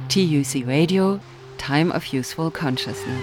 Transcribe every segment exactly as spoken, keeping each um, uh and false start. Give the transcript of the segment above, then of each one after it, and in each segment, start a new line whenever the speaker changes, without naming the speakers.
T U C Radio, Time of Useful Consciousness.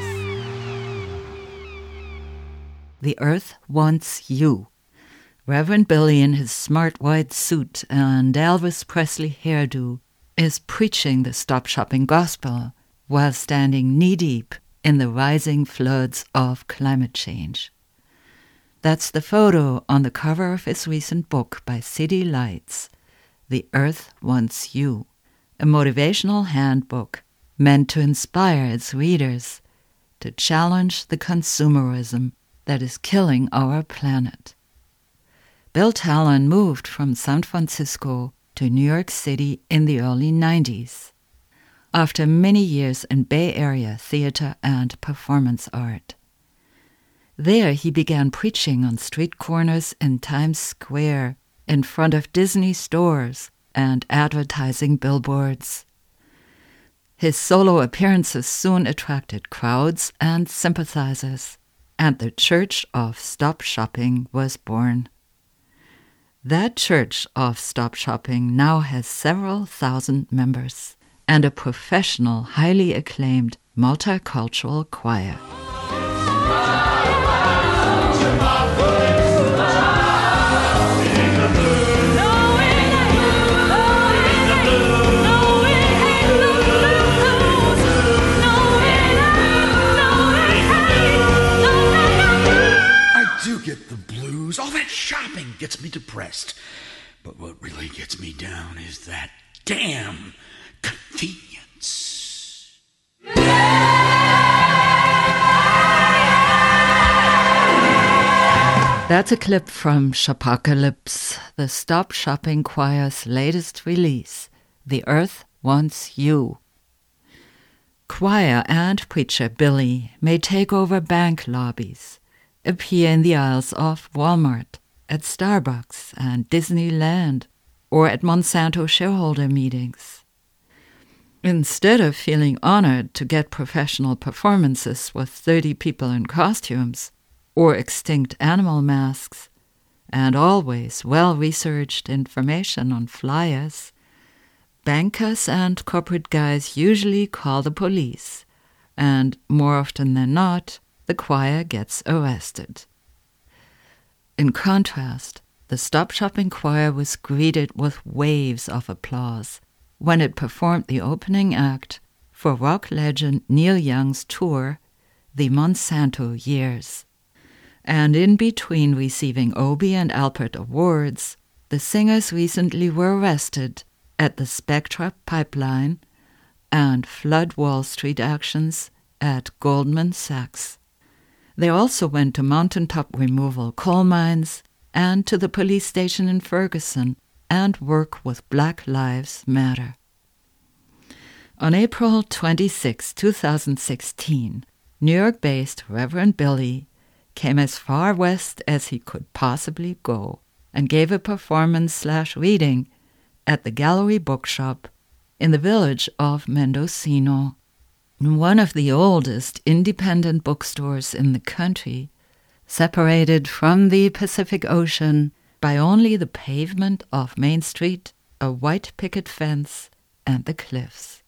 The Earth Wants You. Reverend Billy in his smart white suit and Elvis Presley hairdo is preaching the Stop Shopping gospel while standing knee-deep in the rising floods of climate change. That's the photo on the cover of his recent book by City Lights, The Earth Wants You, a motivational handbook meant to inspire its readers to challenge the consumerism that is killing our planet. Bill Talon moved from San Francisco to New York City in the early nineties, after many years in Bay Area theater and performance art. There he began preaching on street corners in Times Square, in front of Disney stores and advertising billboards. His solo appearances soon attracted crowds and sympathizers, and the Church of Stop Shopping was born. That Church of Stop Shopping now has several thousand members and a professional, highly acclaimed multicultural choir.
Get the blues. All that shopping gets me depressed. But what really gets me down is that damn convenience.
That's a clip from Shopocalypse, the Stop Shopping Choir's latest release, The Earth Wants You. Choir and preacher Billy may take over bank lobbies, appear in the aisles of Walmart, at Starbucks and Disneyland, or at Monsanto shareholder meetings. Instead of feeling honored to get professional performances with thirty people in costumes or extinct animal masks, and always well-researched information on flyers, bankers and corporate guys usually call the police, and more often than not, the choir gets arrested. In contrast, the Stop Shopping Choir was greeted with waves of applause when it performed the opening act for rock legend Neil Young's tour, The Monsanto Years. And in between receiving Obie and Alpert awards, the singers recently were arrested at the Spectra Pipeline and Flood Wall Street actions at Goldman Sachs. They also went to mountaintop removal coal mines and to the police station in Ferguson and work with Black Lives Matter. On April twenty-sixth, twenty sixteen, New York-based Reverend Billy came as far west as he could possibly go and gave a performance-slash-reading at the Gallery Bookshop in the village of Mendocino. One of the oldest independent bookstores in the country, separated from the Pacific Ocean by only the pavement of Main Street, a white picket fence, and the cliffs.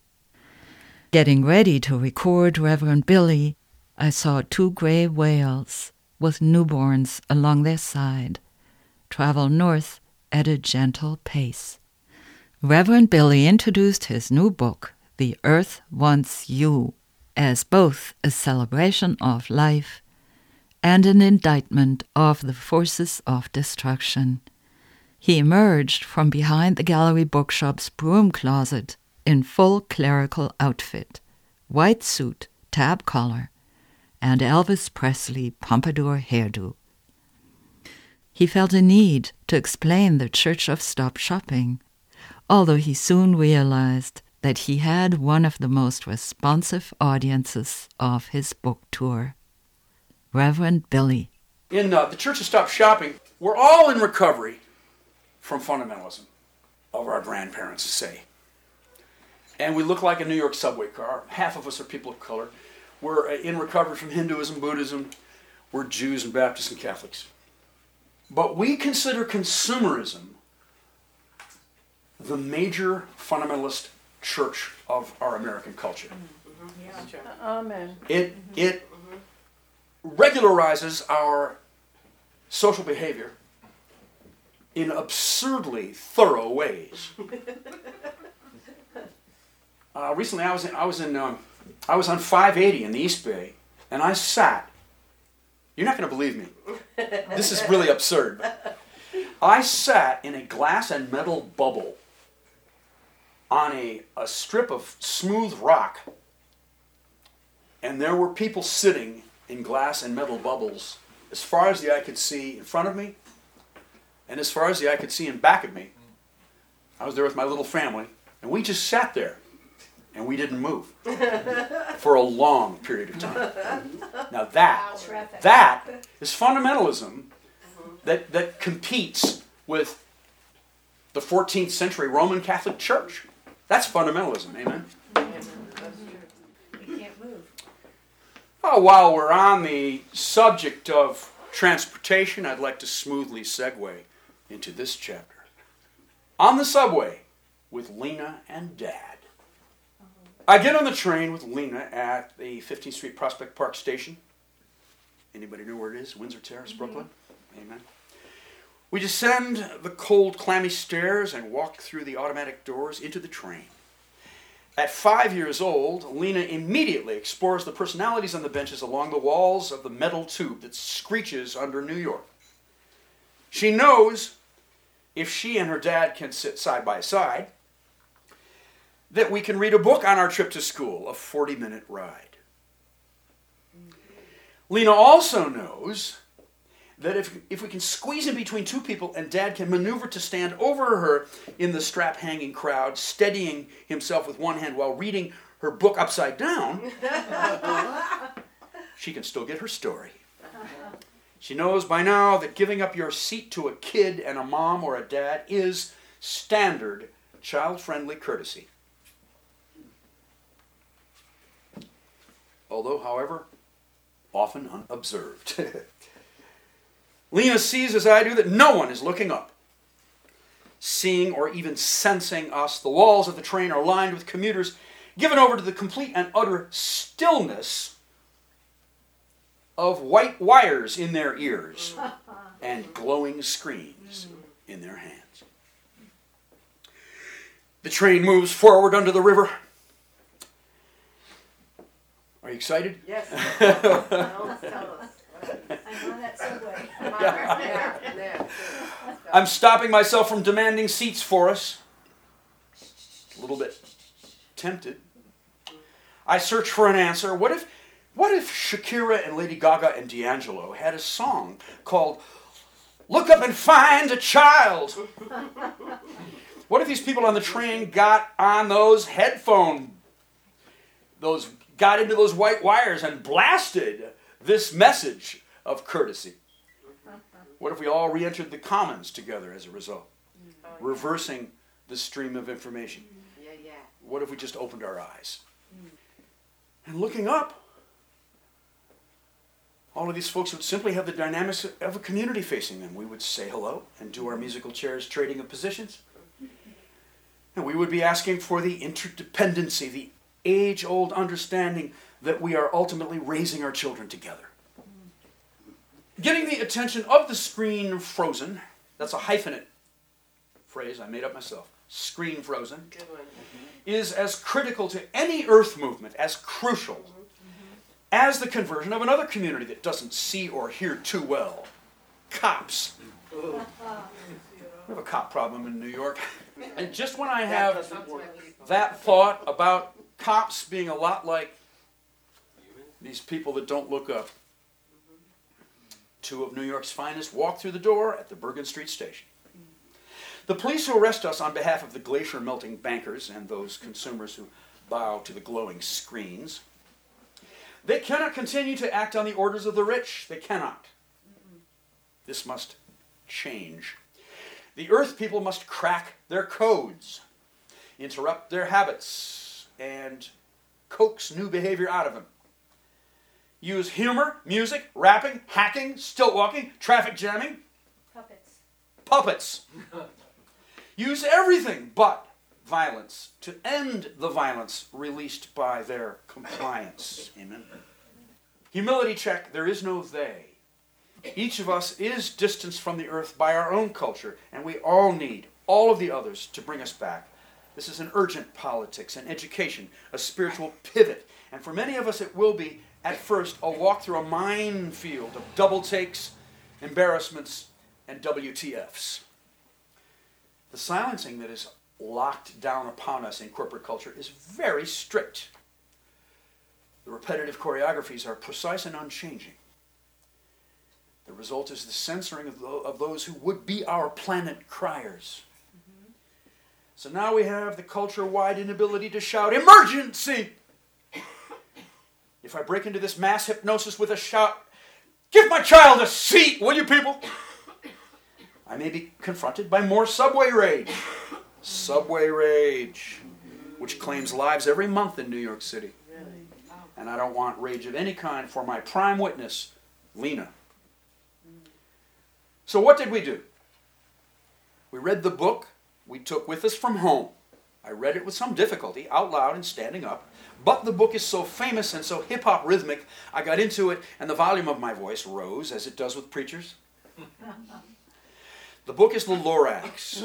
Getting ready to record Reverend Billy, I saw two gray whales with newborns along their side travel north at a gentle pace. Reverend Billy introduced his new book, The Earth Wants You, as both a celebration of life and an indictment of the forces of destruction. He emerged from behind the Gallery Bookshop's broom closet in full clerical outfit, white suit, tab collar, and Elvis Presley pompadour hairdo. He felt a need to explain the Church of Stop Shopping, although he soon realized that he had one of the most responsive audiences of his book tour. Reverend Billy.
In uh, the Church of Stop Shopping, we're all in recovery from fundamentalism of our grandparents, say. And we look like a New York subway car. Half of us are people of color. We're in recovery from Hinduism, Buddhism. We're Jews and Baptists and Catholics. But we consider consumerism the major fundamentalist church of our American culture.
Amen.
It, it regularizes our social behavior in absurdly thorough ways. Uh, recently, I was in, I was in um, I was on five eighty in the East Bay, and I sat. You're not going to believe me. This is really absurd. I sat in a glass and metal bubble on a, a strip of smooth rock, and there were people sitting in glass and metal bubbles as far as the eye could see in front of me, and as far as the eye could see in back of me. I was there with my little family, and we just sat there, and we didn't move for a long period of time. Now that, that is fundamentalism that, that competes with the fourteenth century Roman Catholic Church. That's fundamentalism, amen?
You can't move.
Oh, while we're on the subject of transportation, I'd like to smoothly segue into this chapter. On the subway with Lena and Dad. I get on the train with Lena at the fifteenth Street Prospect Park station. Anybody know where it is? Windsor Terrace, Brooklyn? Amen. We descend the cold, clammy stairs and walk through the automatic doors into the train. At five years old, Lena immediately explores the personalities on the benches along the walls of the metal tube that screeches under New York. She knows if she and her dad can sit side by side, that we can read a book on our trip to school, a forty-minute ride. Lena also knows that if, if we can squeeze in between two people and Dad can maneuver to stand over her in the strap-hanging crowd, steadying himself with one hand while reading her book upside down, she can still get her story. She knows by now that giving up your seat to a kid and a mom or a dad is standard child-friendly courtesy. Although, however, often unobserved. Lena sees, as I do, that no one is looking up, seeing or even sensing us. The walls of the train are lined with commuters given over to the complete and utter stillness of white wires in their ears and glowing screens in their hands. The train moves forward under the river. Are you excited?
Yes. Tell us, tell us. I'm on that subway.
Yeah. I'm stopping myself from demanding seats for us. A little bit tempted. I search for an answer. What if, what if Shakira and Lady Gaga and D'Angelo had a song called "Look Up and Find a Child"? What if these people on the train got on those headphone, those got into those white wires and blasted this message of courtesy? What if we all re-entered the commons together as a result, oh, yeah. reversing the stream of information?
Yeah, yeah.
What if we just opened our eyes? Mm. And looking up, all of these folks would simply have the dynamics of a community facing them. We would say hello and do our musical chairs trading of positions. And we would be asking for the interdependency, the age-old understanding that we are ultimately raising our children together. Getting the attention of the screen frozen, that's a hyphenate phrase I made up myself, screen frozen,
Good one.
is as critical to any earth movement, as crucial, mm-hmm. as the conversion of another community that doesn't see or hear too well. Cops. We have a cop problem in New York. And just when I have that thought about cops being a lot like these people that don't look up, two of New York's finest walk through the door at the Bergen Street station. The police who arrest us on behalf of the glacier-melting bankers and those consumers who bow to the glowing screens, they cannot continue to act on the orders of the rich. They cannot. This must change. The earth people must crack their codes, interrupt their habits, and coax new behavior out of them. Use humor, music, rapping, hacking, stilt walking, traffic jamming.
Puppets.
Puppets. Use everything but violence, to end the violence released by their compliance. Amen. Humility check, there is no they. Each of us is distanced from the earth by our own culture, and we all need all of the others to bring us back. This is an urgent politics, an education, a spiritual pivot. And for many of us it will be, at first, a walk through a minefield of double takes, embarrassments, and W T Fs. The silencing that is locked down upon us in corporate culture is very strict. The repetitive choreographies are precise and unchanging. The result is the censoring of, the, of those who would be our planet criers. Mm-hmm. So now we have the culture-wide inability to shout, emergency! If I break into this mass hypnosis with a shout, give my child a seat, will you people? I may be confronted by more subway rage. Subway rage, which claims lives every month in New York City. And I don't want rage of any kind for my prime witness, Lena. So what did we do? We read the book we took with us from home. I read it with some difficulty, out loud and standing up. But the book is so famous and so hip-hop rhythmic, I got into it and the volume of my voice rose, as it does with preachers. The book is The Lorax.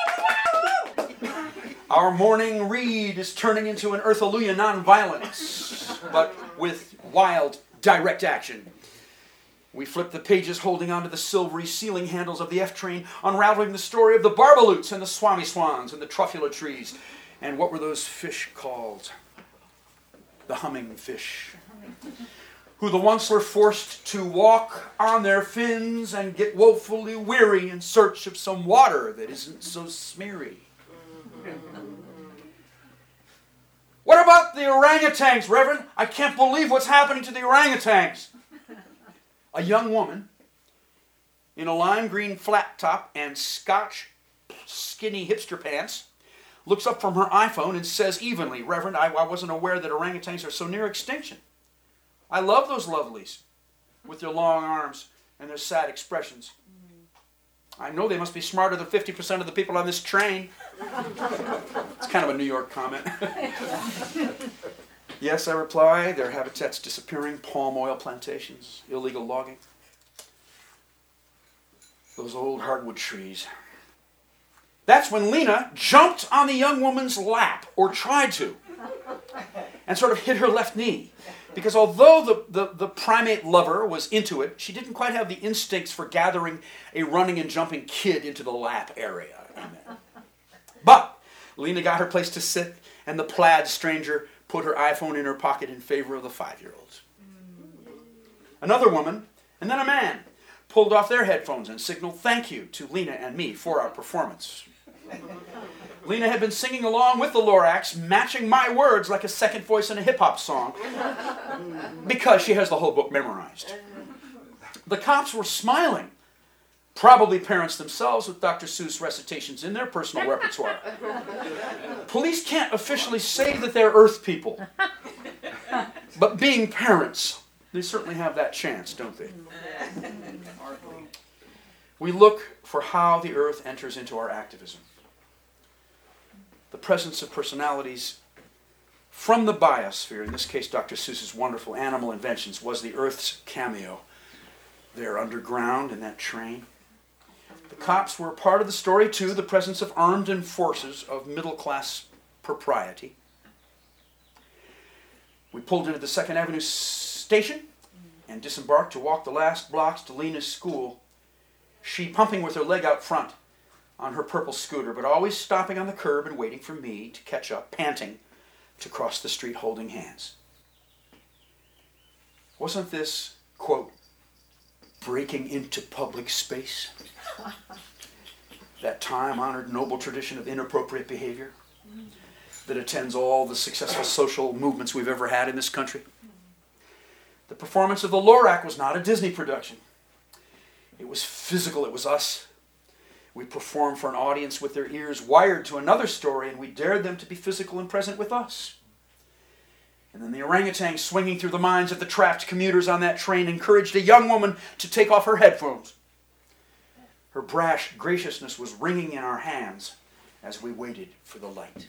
Our morning read is turning into an Earthalluia nonviolence, but with wild, direct action. We flip the pages holding onto the silvery ceiling handles of the F-train, unraveling the story of the Barbaloots and the Swami Swans and the Truffula trees. And what were those fish called? The humming fish. Who the once were forced to walk on their fins and get woefully weary in search of some water that isn't so smeary. What about the orangutans, Reverend? I can't believe what's happening to the orangutans. A young woman in a lime green flat top and Scotch skinny hipster pants looks up from her iPhone and says evenly, Reverend, I, I wasn't aware that orangutans are so near extinction. I love those lovelies with their long arms and their sad expressions. I know they must be smarter than fifty percent of the people on this train. It's kind of a New York comment. Yes, I reply, their habitats disappearing, palm oil plantations, illegal logging. Those old hardwood trees. That's when Lena jumped on the young woman's lap, or tried to, and sort of hit her left knee. Because although the, the, the primate lover was into it, she didn't quite have the instincts for gathering a running and jumping kid into the lap area. But Lena got her place to sit, and the plaid stranger put her iPhone in her pocket in favor of the five-year-olds. Another woman, and then a man, pulled off their headphones and signaled thank you to Lena and me for our performance. Lena had been singing along with the Lorax, matching my words like a second voice in a hip-hop song, because she has the whole book memorized. The cops were smiling, probably parents themselves with Doctor Seuss recitations in their personal repertoire. Police can't officially say that they're Earth people, but being parents, they certainly have that chance, don't they? We look for how the Earth enters into our activism. The presence of personalities from the biosphere, in this case Doctor Seuss's wonderful animal inventions, was the Earth's cameo. They're underground in that train. The cops were a part of the story too, the presence of armed and forces of middle-class propriety. We pulled into the Second Avenue station and disembarked to walk the last blocks to Lena's school, she pumping with her leg out front on her purple scooter, but always stopping on the curb and waiting for me to catch up, panting, to cross the street holding hands. Wasn't this, quote, breaking into public space? That time-honored noble tradition of inappropriate behavior that attends all the successful social movements we've ever had in this country? The performance of the Lorax was not a Disney production. It was physical. It was us. We performed for an audience with their ears wired to another story, and we dared them to be physical and present with us. And then the orangutan swinging through the minds of the trapped commuters on that train encouraged a young woman to take off her headphones. Her brash graciousness was ringing in our hands as we waited for the light.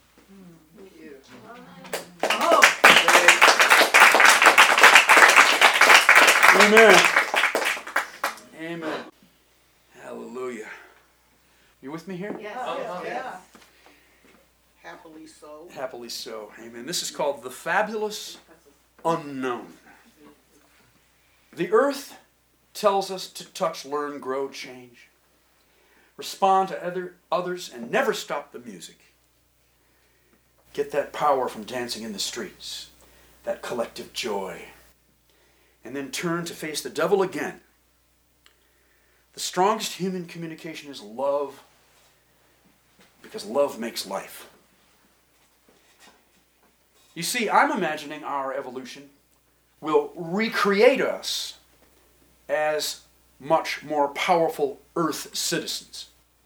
Amen. Amen. Hallelujah. You with me here?
Yes.
Oh,
Yeah.
Happily so.
Happily so. Amen. This is called the fabulous unknown. The earth tells us to touch, learn, grow, change. Respond to other, others and never stop the music. Get that power from dancing in the streets, that collective joy. And then turn to face the devil again. The strongest human communication is love, because love makes life. You see, I'm imagining our evolution will recreate us as much more powerful Earth citizens.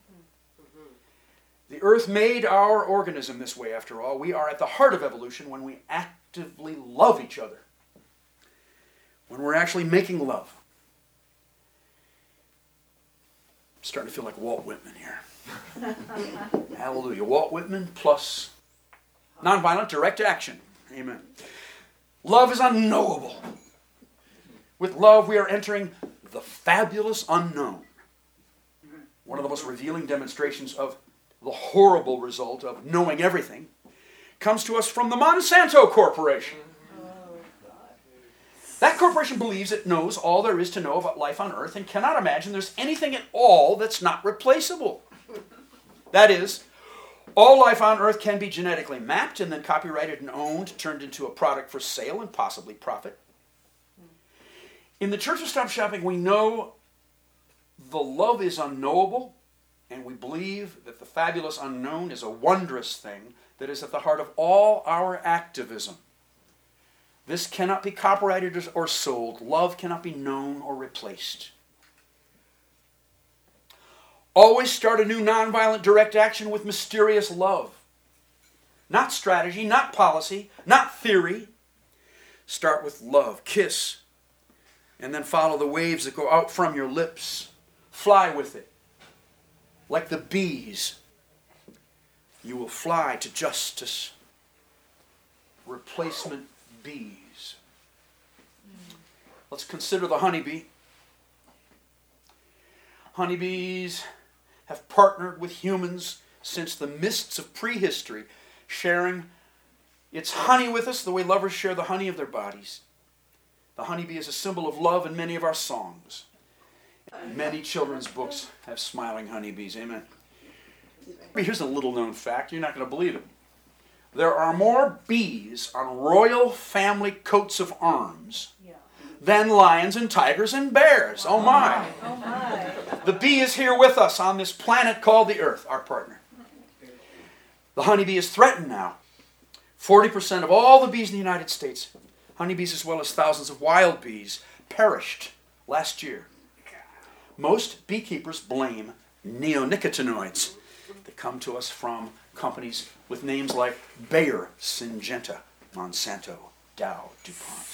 The Earth made our organism this way, after all. We are at the heart of evolution when we actively love each other. When we're actually making love. I'm starting to feel like Walt Whitman here. Hallelujah. Walt Whitman plus nonviolent direct action. Amen. Love is unknowable. With love, we are entering the fabulous unknown. One of the most revealing demonstrations of the horrible result of knowing everything comes to us from the Monsanto Corporation. That corporation believes it knows all there is to know about life on Earth and cannot imagine there's anything at all that's not replaceable. That is, all life on Earth can be genetically mapped and then copyrighted and owned, turned into a product for sale and possibly profit. In the Church of Stop Shopping, we know the love is unknowable, and we believe that the fabulous unknown is a wondrous thing that is at the heart of all our activism. This cannot be copyrighted or sold. Love cannot be known or replaced. Always start a new nonviolent direct action with mysterious love. Not strategy, not policy, not theory. Start with love. Kiss. And then follow the waves that go out from your lips. Fly with it. Like the bees. You will fly to justice. Replacement bees. Let's consider the honeybee. Honeybees have partnered with humans since the mists of prehistory, sharing its honey with us the way lovers share the honey of their bodies. The honeybee is a symbol of love in many of our songs. Many children's books have smiling honeybees. Amen. Here's a little known fact. You're not going to believe it. There are more bees on royal family coats of arms than lions and tigers and bears. Oh my.
Oh my.
The bee is here with us on this planet called the Earth, our partner. The honeybee is threatened now. forty percent of all the bees in the United States, honeybees as well as thousands of wild bees, perished last year. Most beekeepers blame neonicotinoids that come to us from companies with names like Bayer, Syngenta, Monsanto, Dow, DuPont.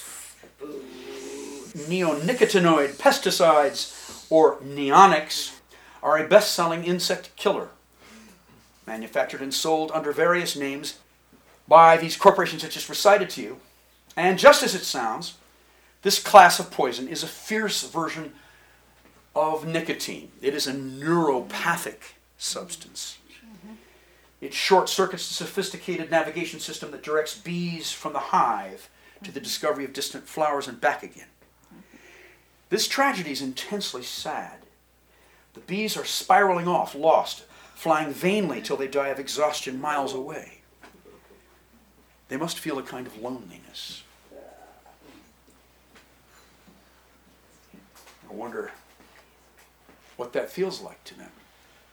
Neonicotinoid pesticides, or neonics, are a best-selling insect killer, manufactured and sold under various names by these corporations I just recited to you. And just as it sounds, this class of poison is a fierce version of nicotine. It is a neuropathic substance. It short-circuits the sophisticated navigation system that directs bees from the hive to the discovery of distant flowers and back again. This tragedy is intensely sad. The bees are spiraling off, lost, flying vainly till they die of exhaustion miles away. They must feel a kind of loneliness. I wonder what that feels like to them.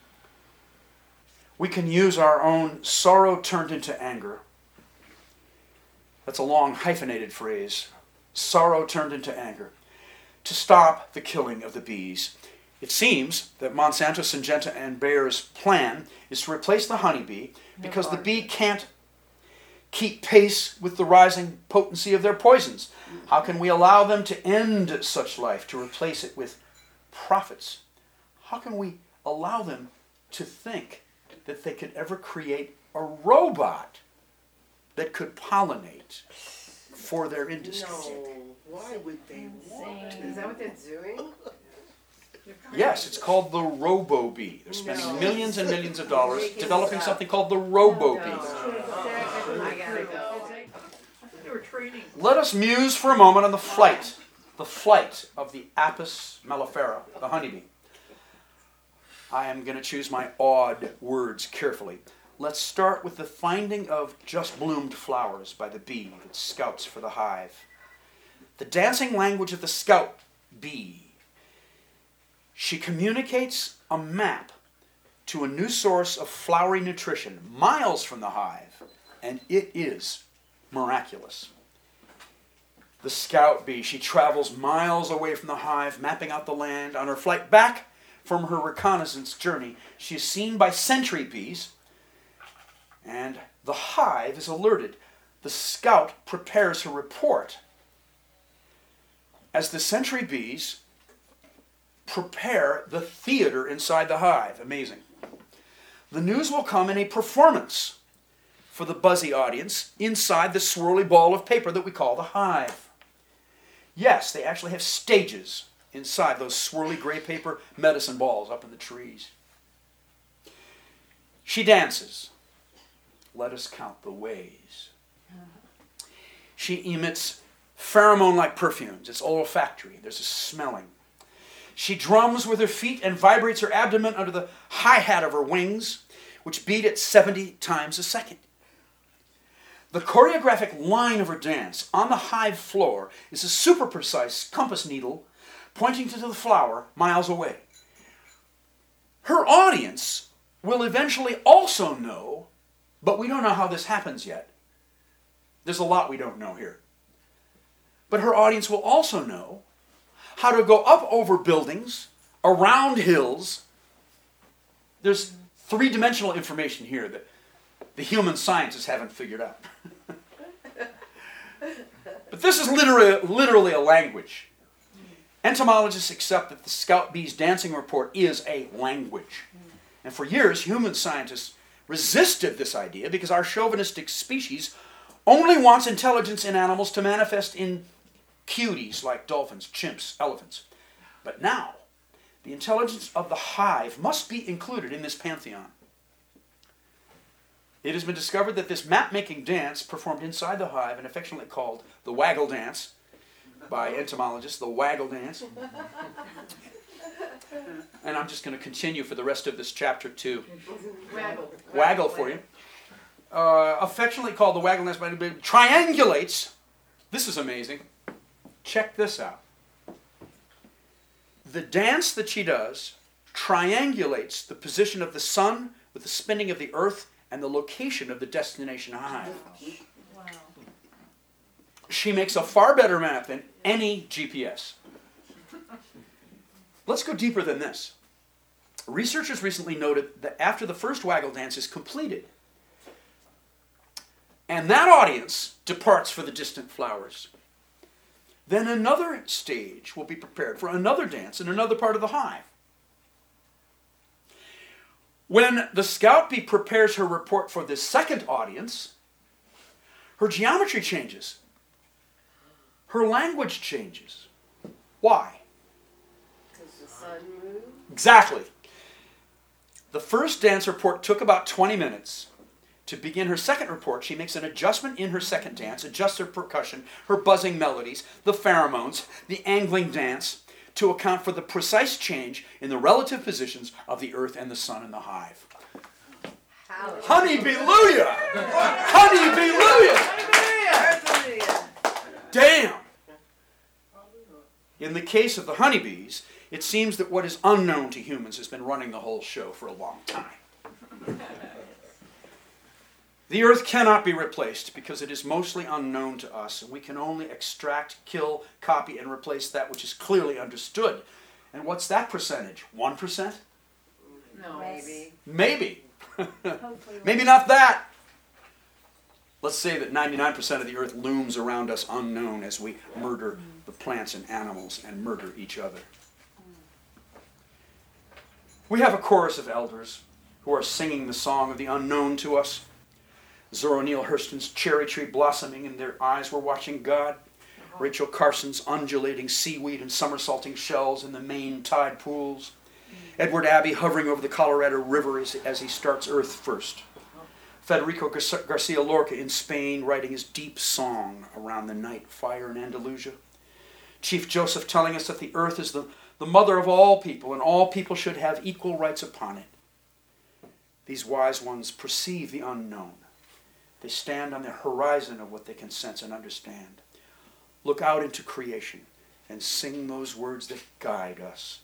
We can use our own sorrow turned into anger. That's a long hyphenated phrase. Sorrow turned into anger. To stop the killing of the bees. It seems that Monsanto, Syngenta, and Bayer's plan is to replace the honeybee because the bee can't keep pace with the rising potency of their poisons. How can we allow them to end such life, to replace it with profits? How can we allow them to think that they could ever create a robot that could pollinate for their industry.
No, why would they want to?
Is that what they're doing?
Yes, it's called the Robo-Bee. They're spending
No.
millions and millions of dollars
Making
developing
stuff.
something called the Robo-Bee.
No. I gotta go.
They were training.
Let us muse for a moment on the flight, the flight of the Apis mellifera, the honeybee. I am going to choose my odd words carefully. Let's start with the finding of just bloomed flowers by the bee that scouts for the hive. The dancing language of the scout bee. She communicates a map to a new source of flowery nutrition miles from the hive, and it is miraculous. The scout bee, she travels miles away from the hive, mapping out the land. On her flight back from her reconnaissance journey, she is seen by sentry bees, and the hive is alerted. The scout prepares her report. As the sentry bees prepare the theater inside the hive, amazing. The news will come in a performance for the buzzy audience inside the swirly ball of paper that we call the hive. Yes, they actually have stages inside those swirly gray paper medicine balls up in the trees. She dances. Let us count the ways. She emits pheromone-like perfumes. It's olfactory. There's a smelling. She drums with her feet and vibrates her abdomen under the hi-hat of her wings, which beat at seventy times a second. The choreographic line of her dance on the hive floor is a super precise compass needle pointing to the flower miles away. Her audience will eventually also know, but we don't know how this happens yet. There's a lot we don't know here. But her audience will also know how to go up over buildings, around hills. There's three-dimensional information here that the human scientists haven't figured out. But this is literally, literally a language. Entomologists accept that the scout bee's dancing report is a language. And for years, human scientists resisted this idea because our chauvinistic species only wants intelligence in animals to manifest in cuties like dolphins, chimps, elephants. But now, the intelligence of the hive must be included in this pantheon. It has been discovered that this map-making dance performed inside the hive and affectionately called the waggle dance by entomologists, the waggle dance. And I'm just going to continue for the rest of this chapter to
Waggle.
waggle for you. Uh, affectionately called the waggle dance, but it triangulates. This is amazing. Check this out. The dance that she does triangulates the position of the sun with the spinning of the earth and the location of the destination hive.
Wow.
She makes a far better map than any G P S. Let's go deeper than this. Researchers recently noted that after the first waggle dance is completed, and that audience departs for the distant flowers, then another stage will be prepared for another dance in another part of the hive. When the scout bee prepares her report for this second audience, her geometry changes. Her language changes. Why?
Because the sun moved.
Exactly. The first dance report took about twenty minutes. To begin her second report, she makes an adjustment in her second dance, adjusts her percussion, her buzzing melodies, the pheromones, the angling dance, to account for the precise change in the relative positions of the earth and the sun in the hive.
Hallelujah.
Honeybee-luya! Honeybee-luya! Damn! In the case of the honeybees, it seems that what is unknown to humans has been running the whole show for a long time. The earth cannot be replaced because it is mostly unknown to us, and we can only extract, kill, copy, and replace that which is clearly understood. And what's that percentage? one percent?
No, maybe.
Maybe.
Hopefully.
Maybe not that. Let's say that ninety-nine percent of the earth looms around us unknown as we murder the plants and animals and murder each other. We have a chorus of elders who are singing the song of the unknown to us. Zora Neale Hurston's cherry tree blossoming and their eyes were watching God. Rachel Carson's undulating seaweed and somersaulting shells in the Maine tide pools. Edward Abbey hovering over the Colorado River as, as he starts Earth first. Federico Garcia Lorca in Spain writing his deep song around the night fire in Andalusia. Chief Joseph telling us that the earth is the, the mother of all people and all people should have equal rights upon it. These wise ones perceive the unknown. They stand on the horizon of what they can sense and understand. Look out into creation and sing those words that guide us.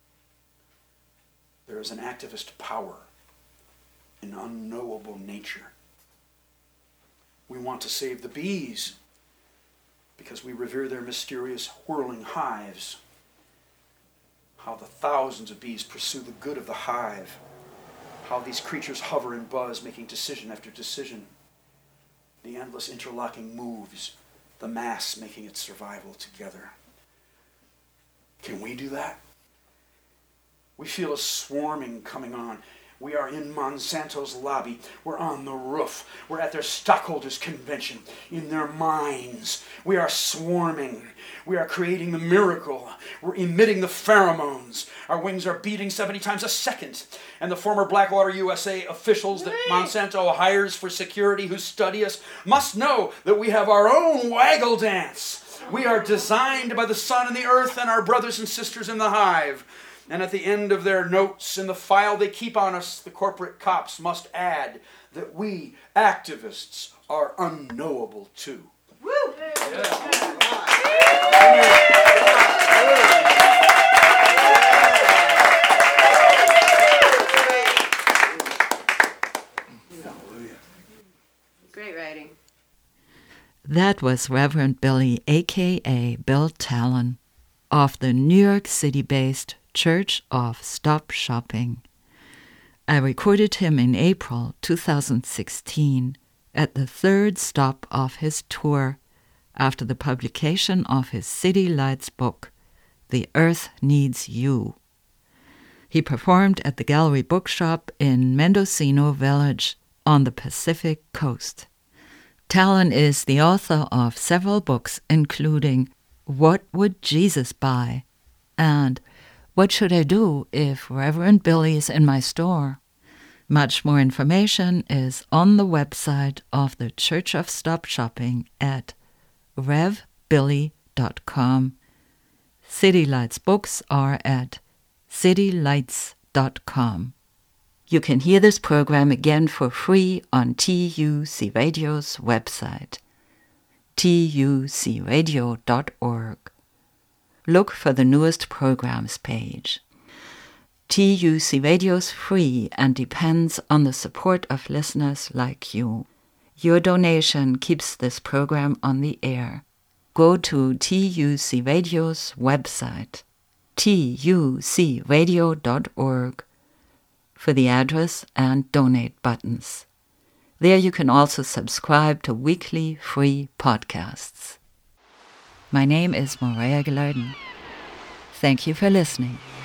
There is an activist power in unknowable nature. We want to save the bees because we revere their mysterious whirling hives. How the thousands of bees pursue the good of the hive. How these creatures hover and buzz, making decision after decision. The endless interlocking moves, the mass making its survival together. Can we do that? We feel a swarming coming on. We are in Monsanto's lobby. We're on the roof. We're at their stockholders' convention. In their minds. We are swarming. We are creating the miracle. We're emitting the pheromones. Our wings are beating seventy times a second. And the former Blackwater U S A officials that Monsanto hires for security who study us must know that we have our own waggle dance. We are designed by the sun and the earth and our brothers and sisters in the hive. And at the end of their notes in the file they keep on us, the corporate cops must add that we activists are unknowable too. Woo! Yeah.
Great writing.
That was Reverend Billy, a k a. Bill Talon, of the New York City-based Church of Stop Shopping. I recorded him in April two thousand sixteen at the third stop of his tour after the publication of his City Lights book, The Earth Needs You. He performed at the Gallery Bookshop in Mendocino Village on the Pacific Coast. Talon is the author of several books, including What Would Jesus Buy? And What Should I Do If Reverend Billy is in My Store? Much more information is on the website of the Church of Stop Shopping at rev billy dot com. City Lights books are at city lights dot com. You can hear this program again for free on T U C Radio's website, T U C radio dot org. Look for the newest programs page. T U C Radio's free and depends on the support of listeners like you. Your donation keeps this program on the air. Go to T U C Radio's website, T U C radio dot org, for the address and donate buttons. There you can also subscribe to weekly free podcasts. My name is Morea Gilardin. Thank you for listening.